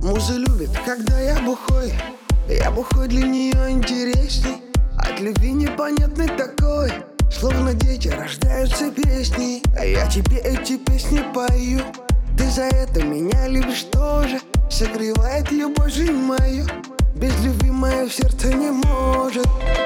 Муза любит, когда я бухой для нее интересней. От любви непонятный такой, словно дети рождаются песни. А я тебе эти песни пою. Ты за это меня любишь тоже. Согревает любовь жизнь мою. Без любви мое сердце не может.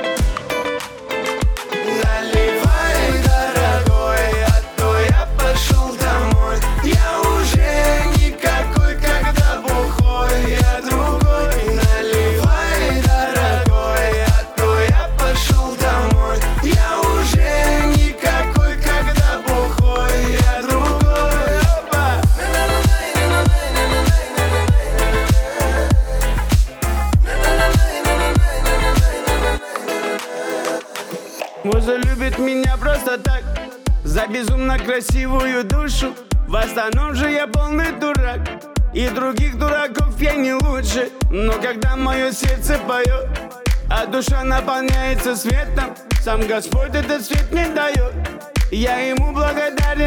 Наливай, дорогой, а то я пошел домой. Я уже никакой, когда бухой, я другой. Наливай, дорогой, а то я пошел домой. Я уже никакой, когда бухой, я другой. Опа! Муза любит меня просто так, за безумно красивую душу. В остальном же я полный дурак, и других дураков я не лучше. Но когда мое сердце поет, а душа наполняется светом, сам Господь этот свет мне дает. Я ему благодарен